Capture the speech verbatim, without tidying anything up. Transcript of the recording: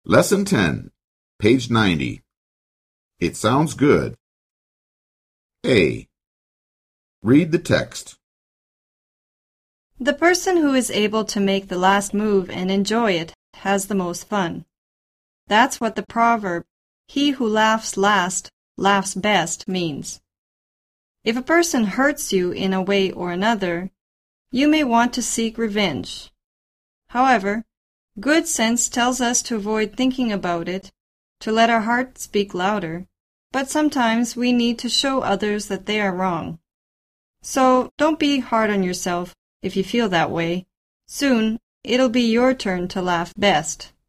Lesson ten, page ninety. It sounds good. A. Read the text. The person who is able to make the last move and enjoy it has the most fun. That's what the proverb, "He who laughs last, laughs best," means. If a person hurts you in a way or another, you may want to seek revenge. However, good sense tells us to avoid thinking about it, to let our heart speak louder, but sometimes we need to show others that they are wrong. So don't be hard on yourself if you feel that way. Soon it'll be your turn to laugh best.